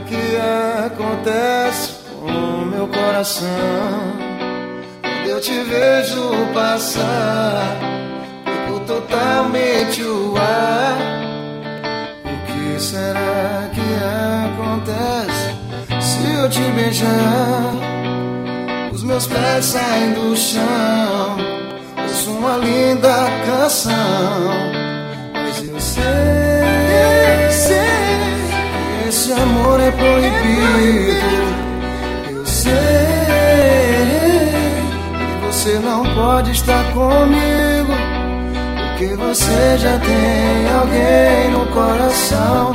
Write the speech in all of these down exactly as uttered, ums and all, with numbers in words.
que acontece com o meu coração quando eu te vejo passar? Perco totalmente o ar. O que será que acontece se eu te beijar? Os meus pés saem do chão, ouço uma linda canção, mas eu sei, eu sei que esse amor é proibido. Eu sei que você não pode estar comigo, porque você já tem alguém no coração.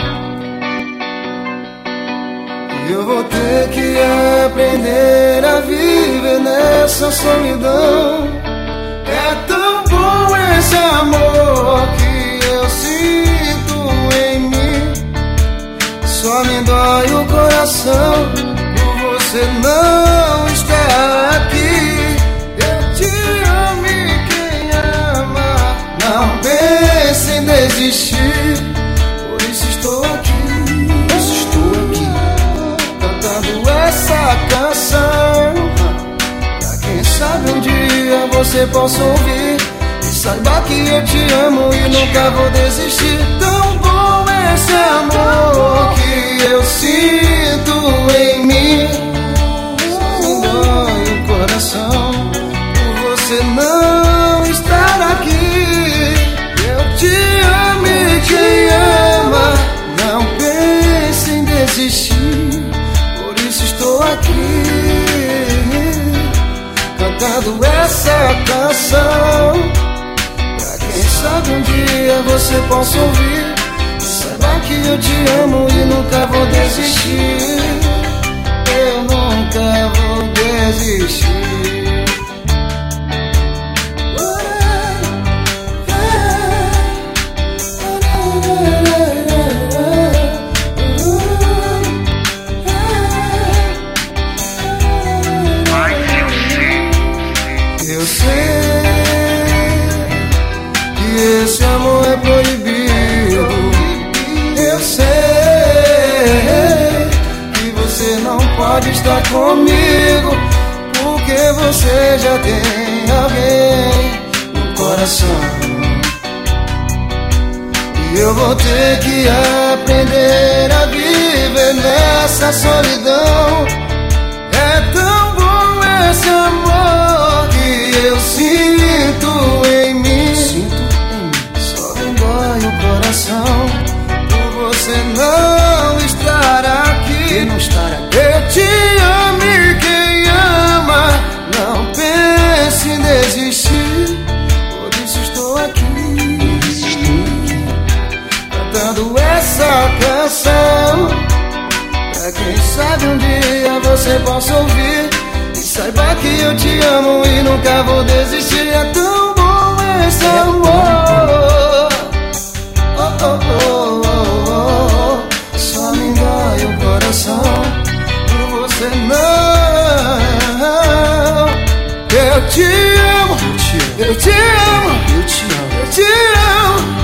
E eu vou ter que aprender a viver nessa solidão. É tão bom esse amor que eu sinto em mim. Só me dói o coração por você não estar aqui. Eu te amo e quem ama não pense em desistir. Por isso estou aqui, por isso estou aqui cantando essa canção, pra quem sabe um dia você possa ouvir e saiba que eu te amo e nunca vou desistir. Tão bom esse amor que eu sinto em mim. Só me dói o coração por você não estar aqui. Eu te amo e quem ama não pense em desistir. Por isso estou aqui cantando essa canção, pra quem sabe um dia você possa ouvir e saiba que eu te amo e nunca vou desistir. Eu nunca vou desistir. Eu sei que esse amor é proibido. Eu sei que você não pode estar comigo, porque você já tem alguém no coração. E eu vou ter que aprender a viver nessa solidão. É tão bom esse amor que eu sinto em mim. Só me dói o coração por você não estar aqui. Não estar aqui. Eu te amo e quem ama não pense em desistir. Por isso estou aqui cantando essa canção, pra quem sabe um dia você possa ouvir e saiba que eu te amo e nunca vou desistir. É tão bom esse amor. Oh, oh, oh, oh, oh. Só me dói o coração por você não. Eu te amo, eu te amo, eu te amo, eu te amo.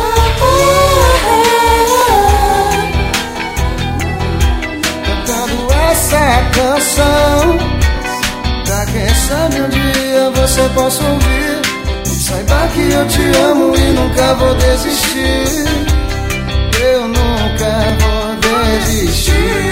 Cantando essa canção, pra quem sabe um dia você possa ouvir e saiba que eu te amo e nunca vou desistir. Eu nunca vou desistir.